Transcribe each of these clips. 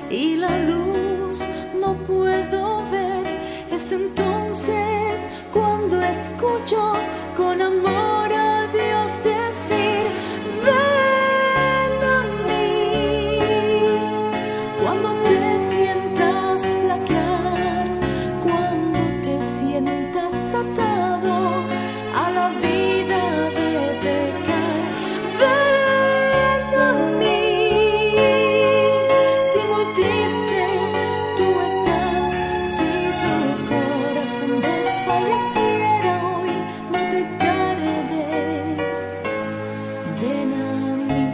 y la luz no puedo ver. Es entonces cuando escucho con amor a Dios decir: ven a mí. Cuando te sientas flaquear, cuando te sientas atado a la vida de pecar, ven a mí. Si muy triste tú estás, si tu corazón desfalleciera hoy, no te tardes, ven a mí.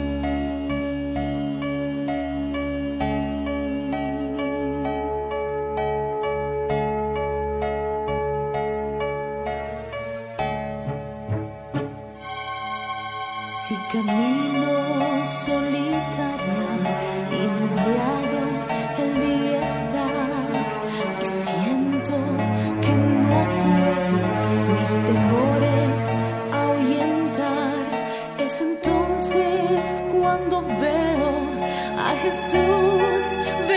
Si camino solitaria y nublado el día está, y siento que no puedo mis temores ahuyentar, es entonces cuando veo a Jesús